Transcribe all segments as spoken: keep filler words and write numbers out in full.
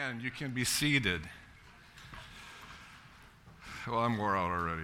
Amen. You can be seated. Well, I'm wore out already.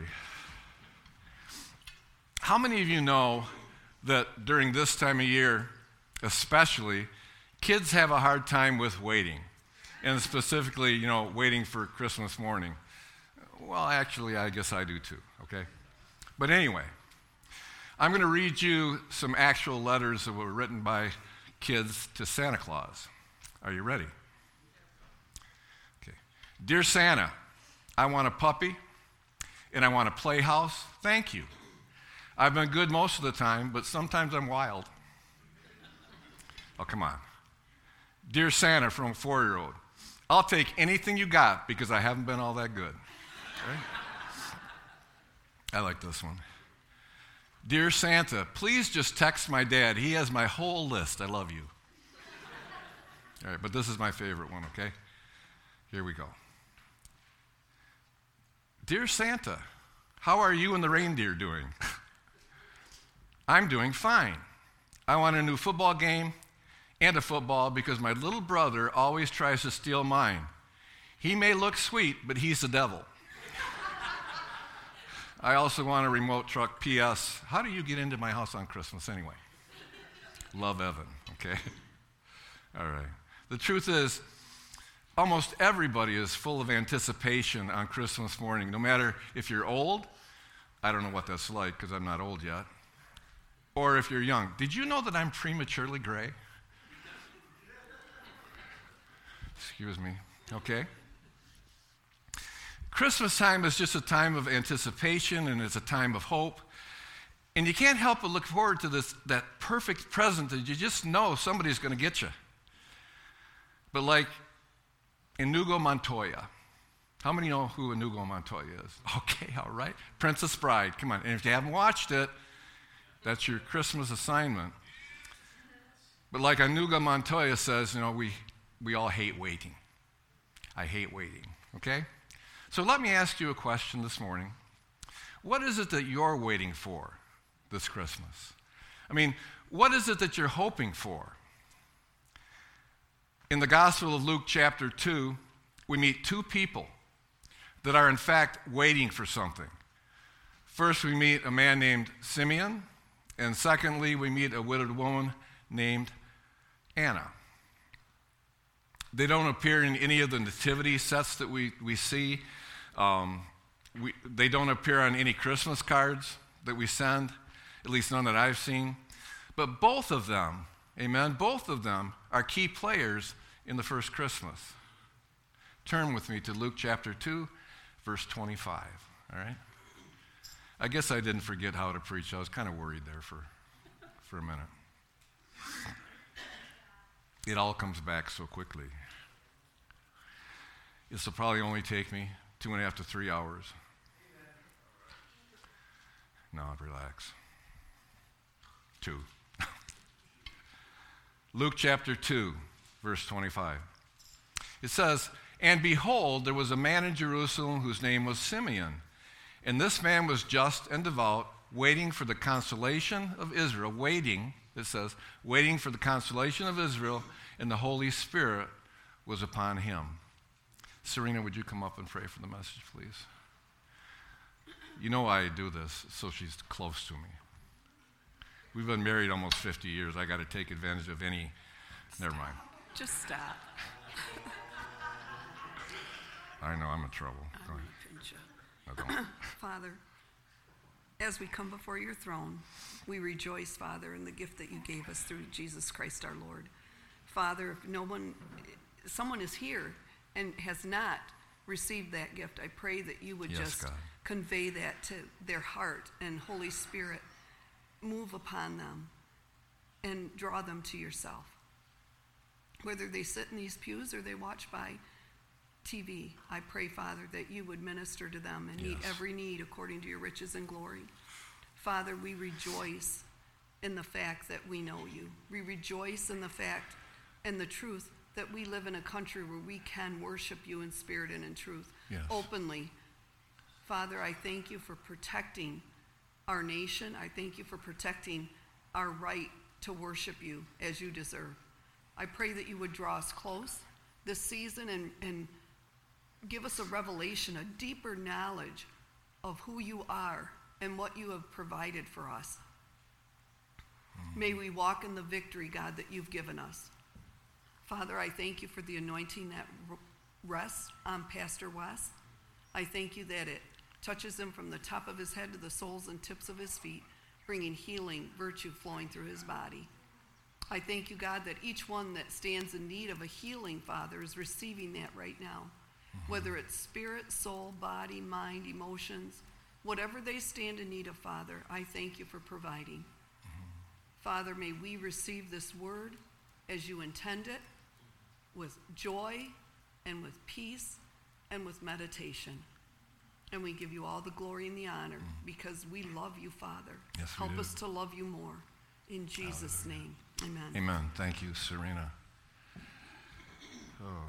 How many of you know that during this time of year, especially, kids have a hard time with waiting? And specifically, you know, waiting for Christmas morning. Well, actually, I guess I do too, okay? But anyway, I'm going to read you some actual letters that were written by kids to Santa Claus. Are you ready? Okay. Dear Santa, I want a puppy and I want a playhouse. Thank you. I've been good most of the time, but sometimes I'm wild. Oh, come on. Dear Santa from a four-year-old, I'll take anything you got because I haven't been all that good. Okay? I like this one. Dear Santa, please just text my dad. He has my whole list. I love you. All right, but this is my favorite one, okay? Here we go. Dear Santa, how are you and the reindeer doing? I'm doing fine. I want a new football game and a football because my little brother always tries to steal mine. He may look sweet, but he's the devil. I also want a remote truck. P S. How do you get into my house on Christmas anyway? Love, Evan, okay? All right. The truth is, almost everybody is full of anticipation on Christmas morning, no matter if you're old. I don't know what that's like because I'm not old yet. Or if you're young. Did you know that I'm prematurely gray? Excuse me, okay? Christmas time is just a time of anticipation, and it's a time of hope. And you can't help but look forward to this, that perfect present that you just know somebody's going to get you. But like Inigo Montoya. How many know who Inigo Montoya is? Okay, all right. Princess Bride, come on. And if you haven't watched it, that's your Christmas assignment. But like Inigo Montoya says, you know, we, we all hate waiting. I hate waiting, okay? So let me ask you a question this morning. What is it that you're waiting for this Christmas? I mean, what is it that you're hoping for? In the Gospel of Luke chapter two, we meet two people that are in fact waiting for something. First, we meet a man named Simeon, and secondly, we meet a widowed woman named Anna. They don't appear in any of the nativity sets that we, we see. Um, we, they don't appear on any Christmas cards that we send, at least none that I've seen. But both of them, amen, both of them are key players in the first Christmas. Turn with me to Luke chapter two, verse twenty-five, all right? I guess I didn't forget how to preach. I was kind of worried there for, for a minute. It all comes back so quickly. This will probably only take me two and a half to three hours. No, relax. Two. Luke chapter two, verse twenty-five. It says, "And behold, there was a man in Jerusalem whose name was Simeon. And this man was just and devout, waiting for the consolation of Israel." Waiting, it says, waiting for the consolation of Israel, and the Holy Spirit was upon him. Serena, would you come up and pray for the message, please? You know why I do this, so she's close to me. We've been married almost fifty years. I got to take advantage of any, never mind. Just stop. I know, I'm in trouble. Go ahead. No, don't. Father, as we come before your throne, we rejoice, Father, in the gift that you gave us through Jesus Christ our Lord. Father, if no one, someone is here and has not received that gift, I pray that you would yes, just God. convey that to their heart, and Holy Spirit, move upon them and draw them to yourself. Whether they sit in these pews or they watch by T V, I pray, Father, that you would minister to them and yes. meet every need according to your riches and glory. Father, we rejoice in the fact that we know you. We rejoice in the fact and the truth that we live in a country where we can worship you in spirit and in truth, yes. openly. Father, I thank you for protecting our nation. I thank you for protecting our right to worship you as you deserve. I pray that you would draw us close, this season and, and give us a revelation, a deeper knowledge of who you are and what you have provided for us. Mm. May we walk in the victory, God, that you've given us. Father, I thank you for the anointing that rests on Pastor Wes. I thank you that it touches him from the top of his head to the soles and tips of his feet, bringing healing, virtue flowing through his body. I thank you, God, that each one that stands in need of a healing, Father, is receiving that right now. Mm-hmm. Whether it's spirit, soul, body, mind, emotions, whatever they stand in need of, Father, I thank you for providing. Mm-hmm. Father, may we receive this word as you intend it, with joy and with peace and with meditation. And we give you all the glory and the honor mm. because we love you, Father. Yes, Help we do. us to love you more. In Jesus' Hallelujah. Name, amen. Amen. Thank you, Serena. Oh.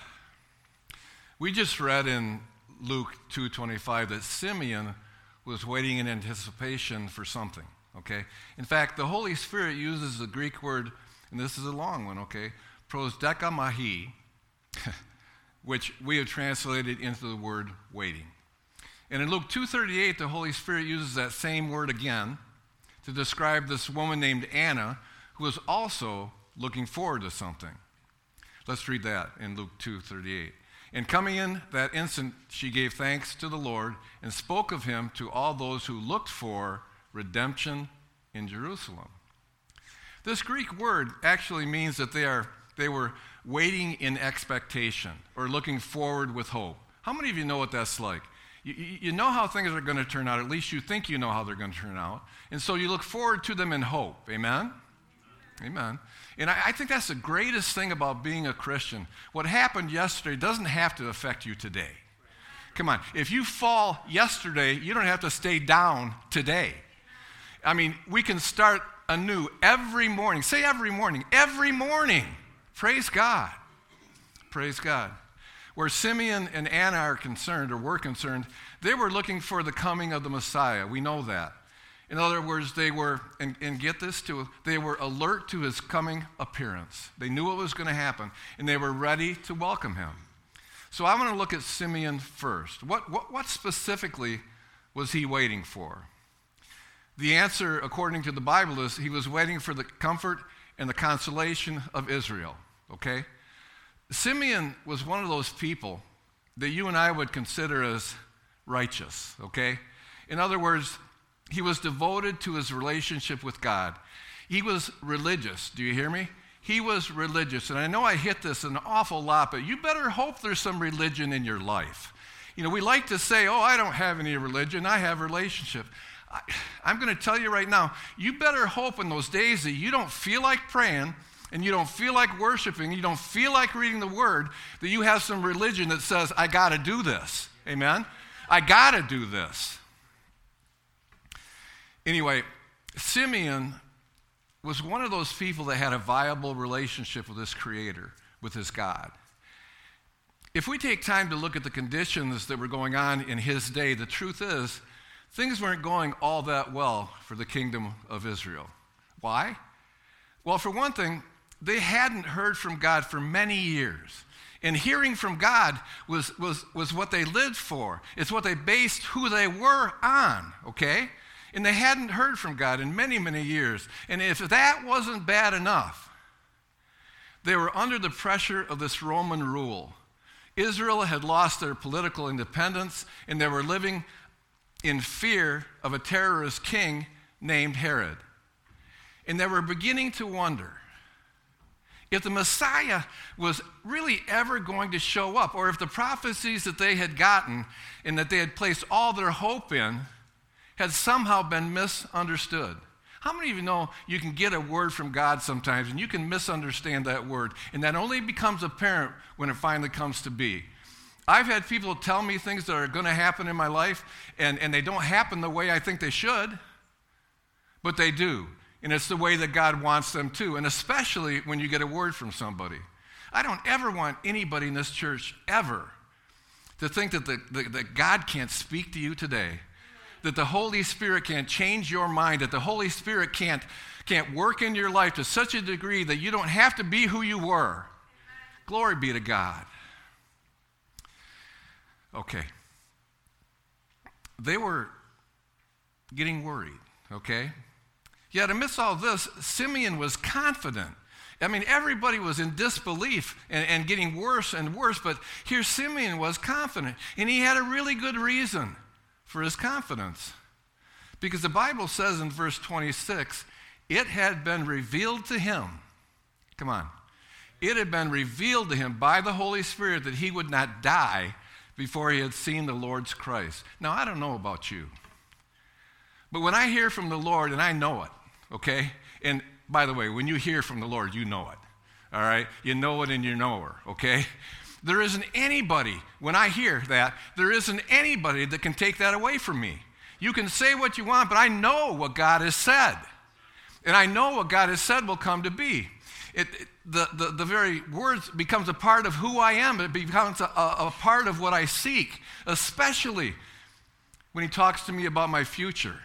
We just read in Luke two twenty-five that Simeon was waiting in anticipation for something, okay? In fact, the Holy Spirit uses the Greek word, and this is a long one, okay, prosdekamahi, which we have translated into the word waiting. And in Luke two thirty-eight, the Holy Spirit uses that same word again to describe this woman named Anna who was also looking forward to something. Let's read that in Luke two thirty-eight. And coming in that instant, she gave thanks to the Lord and spoke of him to all those who looked for redemption in Jerusalem. This Greek word actually means that they are they were waiting in expectation or looking forward with hope. How many of you know what that's like? You, you know how things are going to turn out. At least you think you know how they're going to turn out. And so you look forward to them in hope. Amen? Amen. And I, I think that's the greatest thing about being a Christian. What happened yesterday doesn't have to affect you today. Come on. If you fall yesterday, you don't have to stay down today. I mean, we can start anew every morning. Say every morning. Every morning. Praise God. Praise God. Where Simeon and Anna are concerned, or were concerned, they were looking for the coming of the Messiah. We know that. In other words, they were, and, and get this too, they were alert to his coming appearance. They knew what was going to happen, and they were ready to welcome him. So I want to look at Simeon first. What, what, what specifically was he waiting for? The answer, according to the Bible, is he was waiting for the comfort and the consolation of Israel, okay? Simeon was one of those people that you and I would consider as righteous, okay? In other words, he was devoted to his relationship with God. He was religious. Do you hear me? He was religious. And I know I hit this an awful lot, but you better hope there's some religion in your life. You know, we like to say, oh, I don't have any religion. I have relationship. I, I'm going to tell you right now, you better hope in those days that you don't feel like praying and you don't feel like worshiping, you don't feel like reading the Word, that you have some religion that says, I got to do this. Amen? I got to do this. Anyway, Simeon was one of those people that had a viable relationship with his Creator, with his God. If we take time to look at the conditions that were going on in his day, the truth is, things weren't going all that well for the kingdom of Israel. Why? Well, for one thing, they hadn't heard from God for many years. And hearing from God was, was, was what they lived for. It's what they based who they were on, okay? And they hadn't heard from God in many, many years. And if that wasn't bad enough, they were under the pressure of this Roman rule. Israel had lost their political independence, and they were living in fear of a terrorist king named Herod. And they were beginning to wonder if the Messiah was really ever going to show up, or if the prophecies that they had gotten and that they had placed all their hope in had somehow been misunderstood. How many of you know you can get a word from God sometimes and you can misunderstand that word, and that only becomes apparent when it finally comes to be? I've had people tell me things that are going to happen in my life, and, and they don't happen the way I think they should, but they do. And it's the way that God wants them to, and especially when you get a word from somebody. I don't ever want anybody in this church ever to think that, the, the, that God can't speak to you today, that the Holy Spirit can't change your mind, that the Holy Spirit can't, can't work in your life to such a degree that you don't have to be who you were. Glory be to God. Okay. They were getting worried, okay? Yet amidst all this, Simeon was confident. I mean, everybody was in disbelief and, and getting worse and worse, but here Simeon was confident, and he had a really good reason for his confidence. Because the Bible says in verse twenty-six, it had been revealed to him. Come on. It had been revealed to him by the Holy Spirit that he would not die before he had seen the Lord's Christ. Now, I don't know about you, but when I hear from the Lord, and I know it, okay? And by the way, when you hear from the Lord, you know it, all right? You know it and you know her, okay? There isn't anybody, when I hear that, there isn't anybody that can take that away from me. You can say what you want, but I know what God has said. And I know what God has said will come to be. It, it, the, the, the very words becomes a part of who I am. It becomes a, a, a part of what I seek, especially when he talks to me about my future.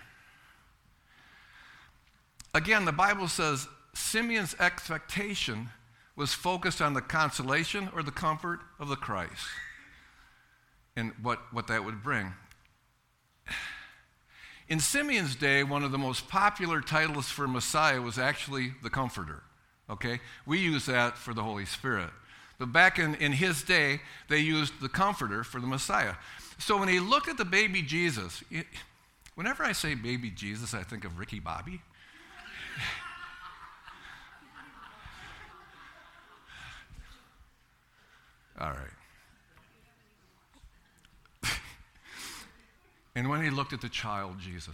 Again, the Bible says Simeon's expectation was focused on the consolation or the comfort of the Christ and what, what that would bring. In Simeon's day, one of the most popular titles for Messiah was actually the Comforter, okay? We use that for the Holy Spirit. But back in, in his day, they used the Comforter for the Messiah. So when he looked at the baby Jesus, it, whenever I say baby Jesus, I think of Ricky Bobby. All right. And when he looked at the child Jesus,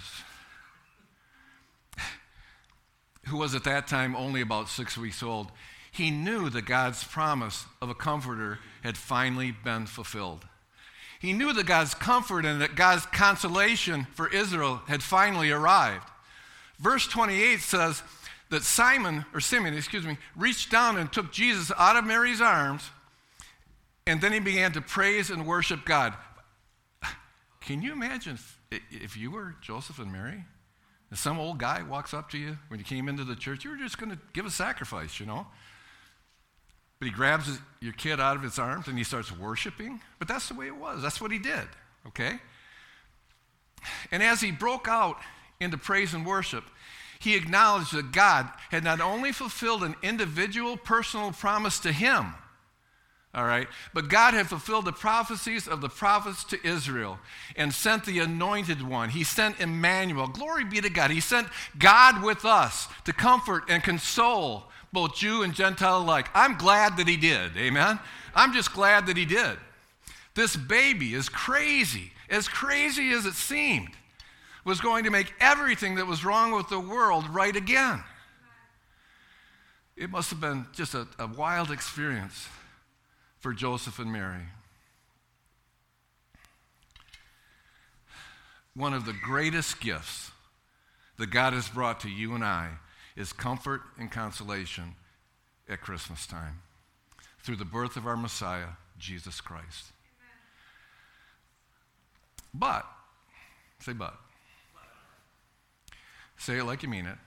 who was at that time only about six weeks old, he knew that God's promise of a comforter had finally been fulfilled. He knew that God's comfort and that God's consolation for Israel had finally arrived. Verse twenty-eight says that Simon, or Simeon, excuse me, reached down and took Jesus out of Mary's arms, and then he began to praise and worship God. Can you imagine if, if you were Joseph and Mary, and some old guy walks up to you when you came into the church, you were just going to give a sacrifice, you know? But he grabs his, your kid out of his arms and he starts worshiping. But that's the way it was. That's what he did, okay? And as he broke out into praise and worship, he acknowledged that God had not only fulfilled an individual personal promise to him, all right, but God had fulfilled the prophecies of the prophets to Israel and sent the anointed one. He sent Emmanuel. Glory be to God. He sent God with us to comfort and console both Jew and Gentile alike. I'm glad that he did, amen? I'm just glad that he did. This baby is crazy, as crazy as it seemed, was going to make everything that was wrong with the world right again. It must have been just a, a wild experience for Joseph and Mary. One of the greatest gifts that God has brought to you and I is comfort and consolation at Christmas time through the birth of our Messiah, Jesus Christ. But, say but. Say it like you mean it.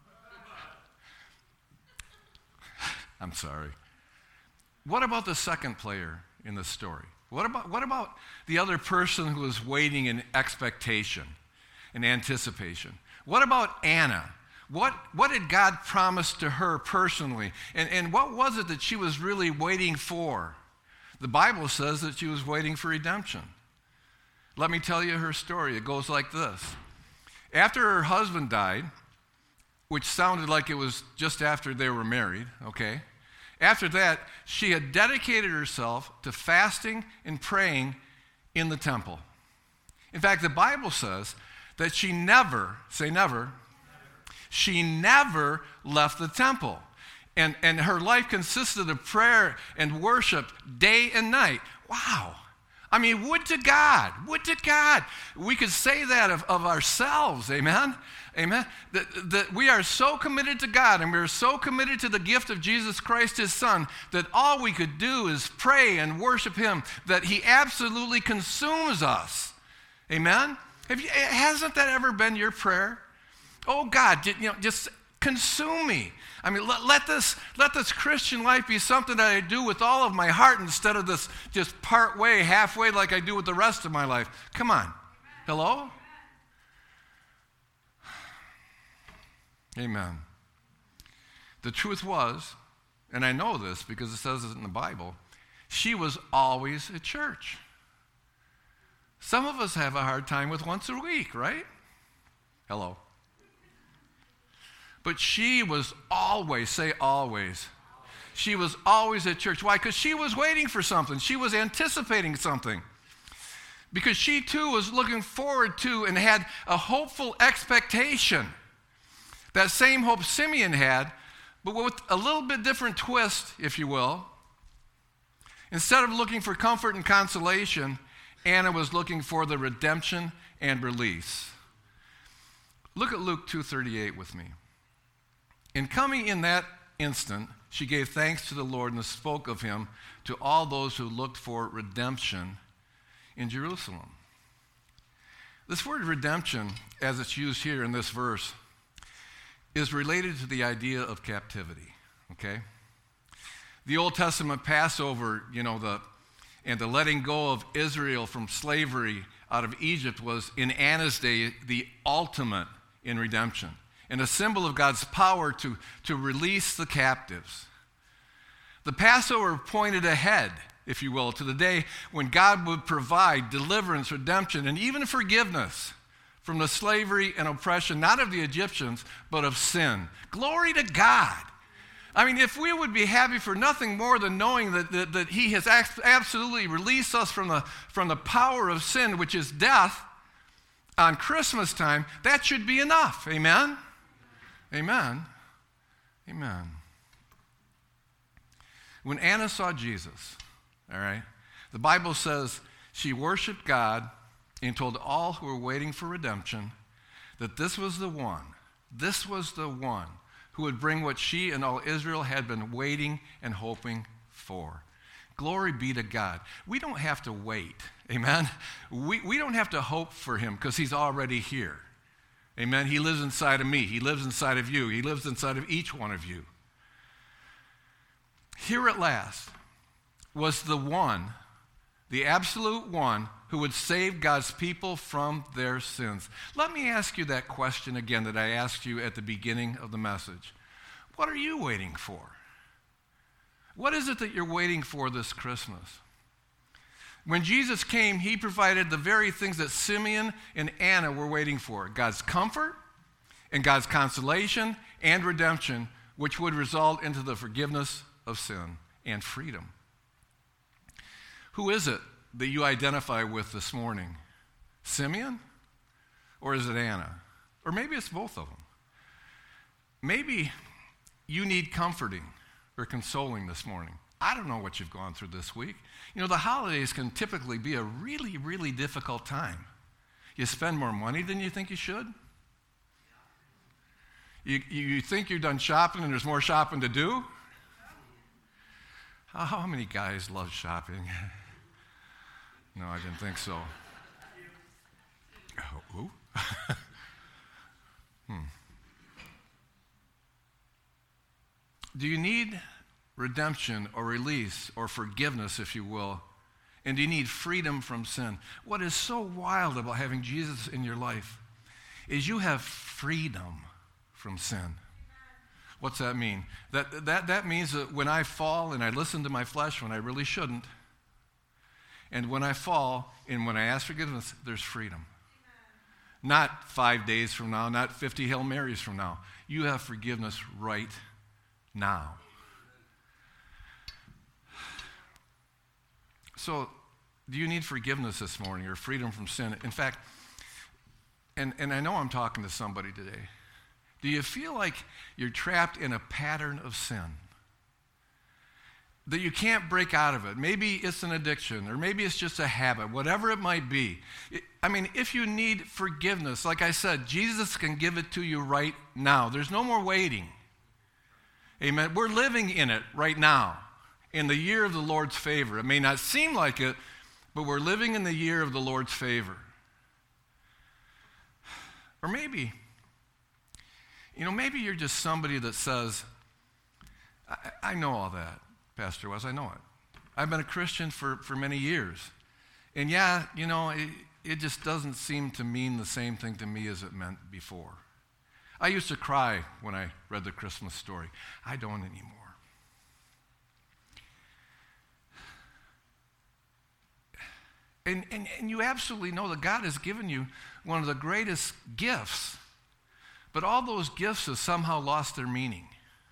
I'm sorry. What about the second player in the story? What about, what about the other person who is waiting in expectation and anticipation? What about Anna? What, what did God promise to her personally? And, and what was it that she was really waiting for? The Bible says that she was waiting for redemption. Let me tell you her story. It goes like this. After her husband died, which sounded like it was just after they were married, okay? After that, she had dedicated herself to fasting and praying in the temple. In fact, the Bible says that she never, say never, she never left the temple. And, and her life consisted of prayer and worship day and night. Wow. I mean, would to God, would to God. We could say that of, of ourselves, amen? Amen? That, that we are so committed to God and we are so committed to the gift of Jesus Christ, his Son, that all we could do is pray and worship him, that he absolutely consumes us. Amen? Have you, hasn't that ever been your prayer? Oh God, you know, just Consume me. I mean, let, let this let this Christian life be something that I do with all of my heart instead of this just part way, halfway like I do with the rest of my life. Come on. Hello? Amen. The truth was, and I know this because it says it in the Bible, she was always at church. Some of us have a hard time with once a week, right? Hello. But she was always, say always. She was always at church. Why? Because she was waiting for something. She was anticipating something. Because she too was looking forward to and had a hopeful expectation. That same hope Simeon had, but with a little bit different twist, if you will. Instead of looking for comfort and consolation, Anna was looking for the redemption and release. Look at Luke two thirty-eight with me. In coming in that instant, she gave thanks to the Lord and spoke of him to all those who looked for redemption in Jerusalem. This word redemption, as it's used here in this verse, is related to the idea of captivity, okay? The Old Testament Passover, you know, the and the letting go of Israel from slavery out of Egypt was, in Anna's day, the ultimate in redemption and a symbol of God's power to, to release the captives. The Passover pointed ahead, if you will, to the day when God would provide deliverance, redemption, and even forgiveness from the slavery and oppression, not of the Egyptians, but of sin. Glory to God. I mean, if we would be happy for nothing more than knowing that, that, that he has absolutely released us from the, from the power of sin, which is death, on Christmas time, that should be enough. Amen? Amen. Amen. When Anna saw Jesus, all right, the Bible says she worshiped God and told all who were waiting for redemption that this was the one, this was the one who would bring what she and all Israel had been waiting and hoping for. Glory be to God. We don't have to wait, amen? We, we don't have to hope for him because he's already here, amen? He lives inside of me. He lives inside of you. He lives inside of each one of you. Here at last was the one, the absolute one, who would save God's people from their sins. Let me ask you that question again that I asked you at the beginning of the message. What are you waiting for? What is it that you're waiting for this Christmas? When Jesus came, he provided the very things that Simeon and Anna were waiting for: God's comfort and God's consolation and redemption, which would result into the forgiveness of sin and freedom. Who is it that you identify with this morning? Simeon? Or is it Anna? Or maybe it's both of them. Maybe you need comforting or consoling this morning. I don't know what you've gone through this week. You know, the holidays can typically be a really, really difficult time. You spend more money than you think you should. You, you think you're done shopping and there's more shopping to do. How, how many guys love shopping? No, I didn't think so. Oh, who? hmm. Do you need redemption or release or forgiveness, if you will? And do you need freedom from sin? What is so wild about having Jesus in your life is you have freedom from sin. What's that mean? That, that, that means that when I fall and I listen to my flesh when I really shouldn't, and when I fall and when I ask forgiveness, there's freedom. Amen. Not five days from now, not fifty Hail Marys from now. You have forgiveness right now. So, do you need forgiveness this morning or freedom from sin? In fact, and, and I know I'm talking to somebody today. Do you feel like you're trapped in a pattern of sin? That you can't break out of it. Maybe it's an addiction, or maybe it's just a habit, whatever it might be. I mean, if you need forgiveness, like I said, Jesus can give it to you right now. There's no more waiting. Amen. We're living in it right now, in the year of the Lord's favor. It may not seem like it, but we're living in the year of the Lord's favor. Or maybe, You know, maybe you're just somebody that says, I, I know all that, Pastor Wes, I know it. I've been a Christian for, for many years. And yeah, you know, it, it just doesn't seem to mean the same thing to me as it meant before. I used to cry when I read the Christmas story. I don't anymore. And, and, and you absolutely know that God has given you one of the greatest gifts. But all those gifts have somehow lost their meaning.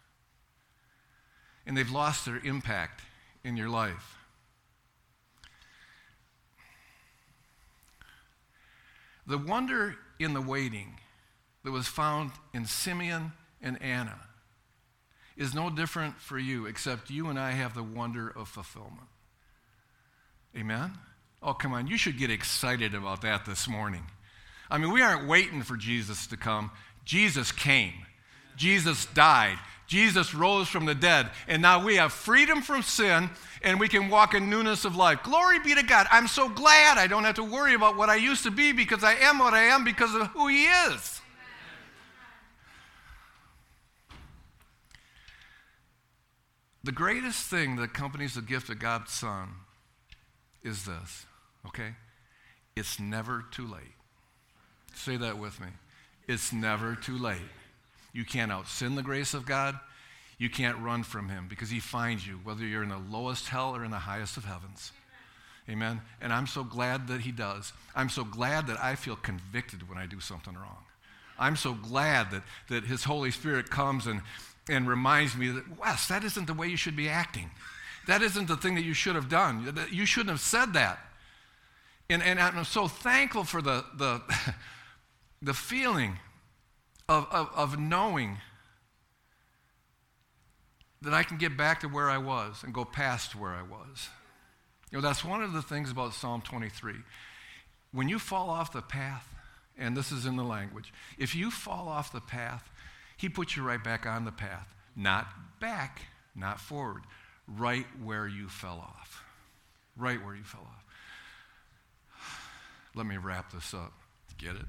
And they've lost their impact in your life. The wonder in the waiting that was found in Simeon and Anna is no different for you, except you and I have the wonder of fulfillment. Amen? Oh, come on, you should get excited about that this morning. I mean, we aren't waiting for Jesus to come. Jesus came. Jesus died. Jesus rose from the dead. And now we have freedom from sin, and we can walk in newness of life. Glory be to God. I'm so glad I don't have to worry about what I used to be, because I am what I am because of who He is. The greatest thing that accompanies the gift of God's Son is this, okay? It's never too late. Say that with me. It's never too late. You can't out-sin the grace of God. You can't run from Him, because He finds you, whether you're in the lowest hell or in the highest of heavens. Amen? And I'm so glad that He does. I'm so glad that I feel convicted when I do something wrong. I'm so glad that, that His Holy Spirit comes and, and reminds me that, Wes, that isn't the way you should be acting. That isn't the thing that you should have done. You shouldn't have said that. And, and I'm so thankful for the, the, the feeling of, of, of knowing that I can get back to where I was and go past where I was. You know, that's one of the things about Psalm twenty-three. When you fall off the path, and this is in the language, if you fall off the path, He puts you right back on the path. Not back, not forward. Right where you fell off. Right where you fell off. Let me wrap this up. Get it?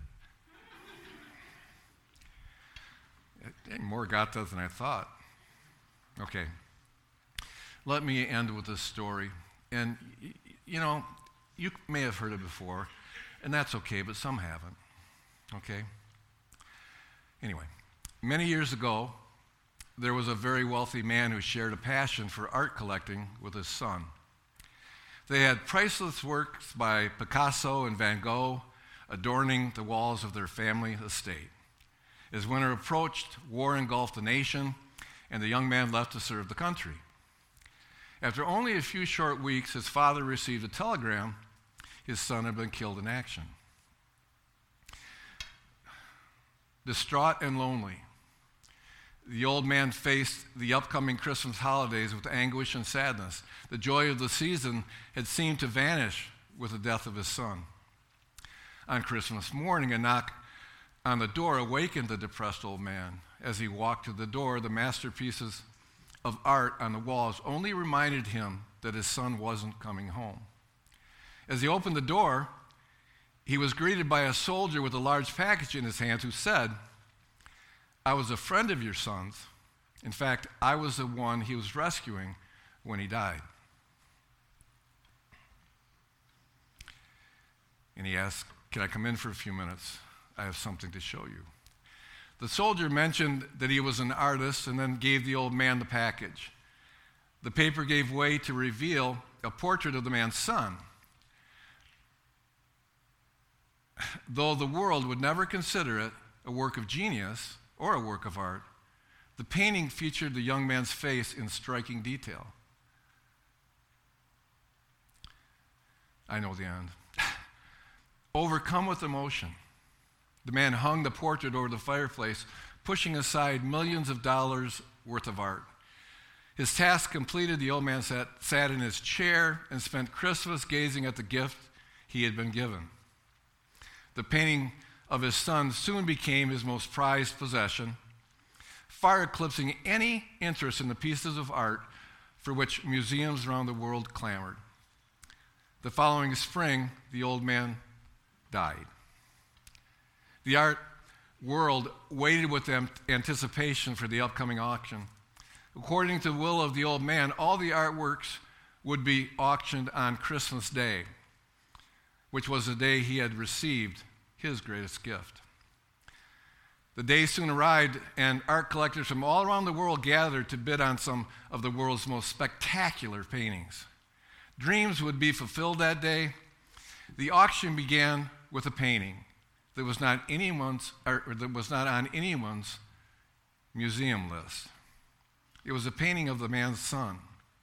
Dang, more got that than I thought. Okay. Let me end with this story. And, you know, you may have heard it before, and that's okay, but some haven't. Okay? Anyway, many years ago, there was a very wealthy man who shared a passion for art collecting with his son. They had priceless works by Picasso and Van Gogh adorning the walls of their family estate. As winter approached, war engulfed the nation, and the young man left to serve the country. After only a few short weeks, his father received a telegram his son had been killed in action. Distraught and lonely, the old man faced the upcoming Christmas holidays with anguish and sadness. The joy of the season had seemed to vanish with the death of his son. On Christmas morning, a knock on the door awakened the depressed old man. As he walked to the door, the masterpieces of art on the walls only reminded him that his son wasn't coming home. As he opened the door, he was greeted by a soldier with a large package in his hands who said, "I was a friend of your son's. In fact, I was the one he was rescuing when he died." And he asked, "Can I come in for a few minutes? I have something to show you." The soldier mentioned that he was an artist and then gave the old man the package. The paper gave way to reveal a portrait of the man's son. Though the world would never consider it a work of genius or a work of art, the painting featured the young man's face in striking detail. I know the end. Overcome with emotion, the man hung the portrait over the fireplace, pushing aside millions of dollars worth of art. His task completed, the old man sat, sat in his chair and spent Christmas gazing at the gift he had been given. The painting of his son soon became his most prized possession, far eclipsing any interest in the pieces of art for which museums around the world clamored. The following spring, the old man died. The art world waited with anticipation for the upcoming auction. According to the will of the old man, all the artworks would be auctioned on Christmas Day, which was the day he had received his greatest gift. The day soon arrived, and art collectors from all around the world gathered to bid on some of the world's most spectacular paintings. Dreams would be fulfilled that day. The auction began with a painting that was not anyone's, or that was not on anyone's museum list. It was a painting of the man's son.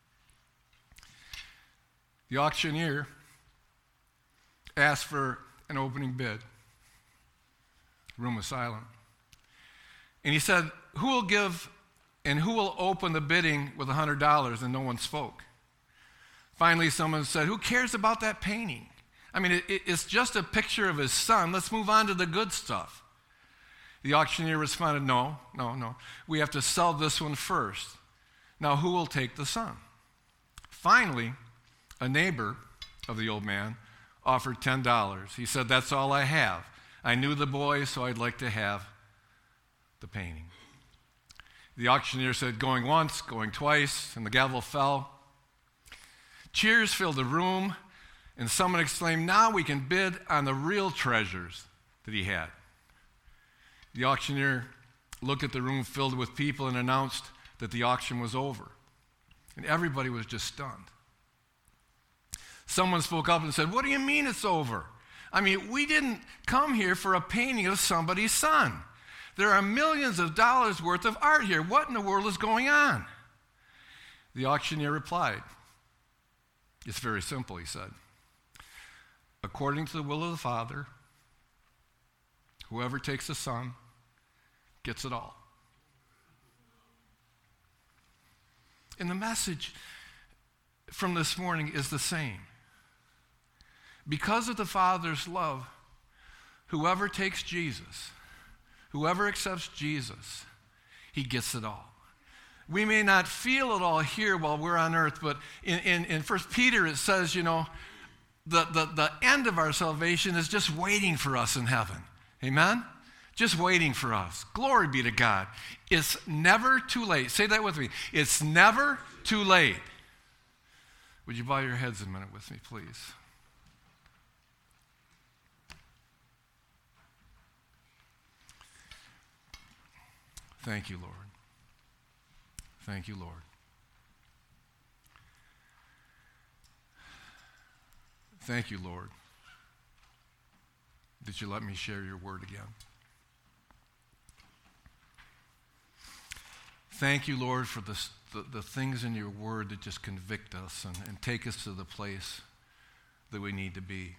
The auctioneer asked for an opening bid. The room was silent. And he said, "Who will give and who will open the bidding with one hundred dollars?" And no one spoke. Finally, someone said, "Who cares about that painting? I mean, it, it's just a picture of his son. Let's move on to the good stuff." The auctioneer responded, "No, no, no. We have to sell this one first. Now, who will take the son?" Finally, a neighbor of the old man offered ten dollars. He said, "That's all I have. I knew the boy, so I'd like to have the painting." The auctioneer said, "Going once, going twice," and the gavel fell. Cheers filled the room, and someone exclaimed, "Now we can bid on the real treasures that he had." The auctioneer looked at the room filled with people and announced that the auction was over. And everybody was just stunned. Someone spoke up and said, "What do you mean it's over? I mean, we didn't come here for a painting of somebody's son. There are millions of dollars worth of art here. What in the world is going on?" The auctioneer replied, "It's very simple," he said. "According to the will of the Father, whoever takes the Son gets it all." And the message from this morning is the same. Because of the Father's love, whoever takes Jesus, whoever accepts Jesus, he gets it all. We may not feel it all here while we're on earth, but in, in, in First Peter it says, you know, the, the, the end of our salvation is just waiting for us in heaven. Amen? Just waiting for us. Glory be to God. It's never too late. Say that with me. It's never too late. Would you bow your heads a minute with me, please? Thank you, Lord. Thank you, Lord. Thank you, Lord, that you let me share your word again. Thank you, Lord, for the, the, the things in your word that just convict us and, and take us to the place that we need to be.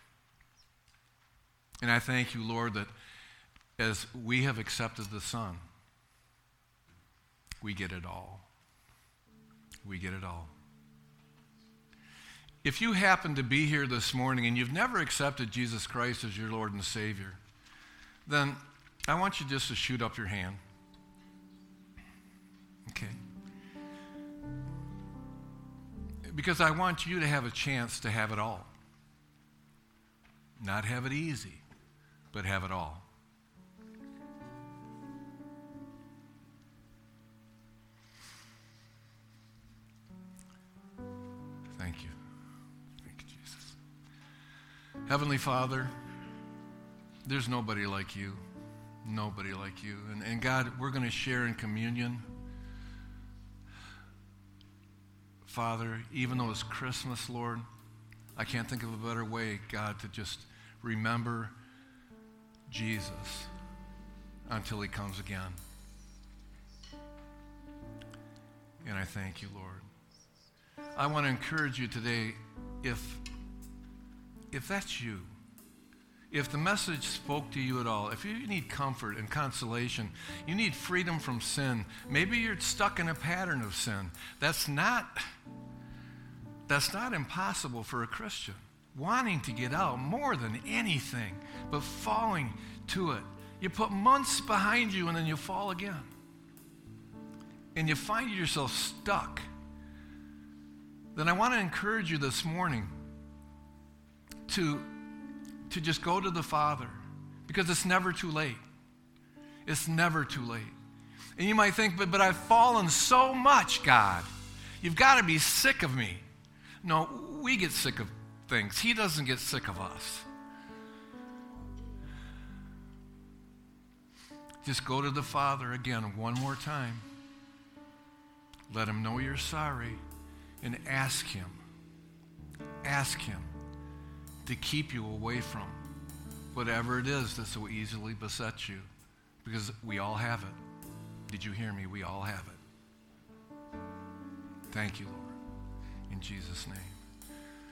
And I thank you, Lord, that as we have accepted the Son, we get it all. We get it all. If you happen to be here this morning and you've never accepted Jesus Christ as your Lord and Savior, then I want you just to shoot up your hand. Okay. Because I want you to have a chance to have it all. Not have it easy, but have it all. Thank you. Thank you, Jesus. Heavenly Father, there's nobody like you. Nobody like you. And, and God, we're going to share in communion. Father, even though it's Christmas, Lord, I can't think of a better way, God, to just remember Jesus until he comes again. And I thank you, Lord. I want to encourage you today, if, if that's you, if the message spoke to you at all, if you need comfort and consolation, you need freedom from sin, maybe you're stuck in a pattern of sin, that's not, that's not impossible for a Christian. Wanting to get out more than anything, but falling to it. You put months behind you and then you fall again. And you find yourself stuck. Then I want to encourage you this morning to, to just go to the Father, because it's never too late. It's never too late. And you might think, but, but I've fallen so much, God. You've got to be sick of me. No, we get sick of things. He doesn't get sick of us. Just go to the Father again one more time. Let him know you're sorry and ask him. Ask him to keep you away from whatever it is that so easily besets you. Because we all have it. Did you hear me? We all have it. Thank you, Lord. In Jesus' name.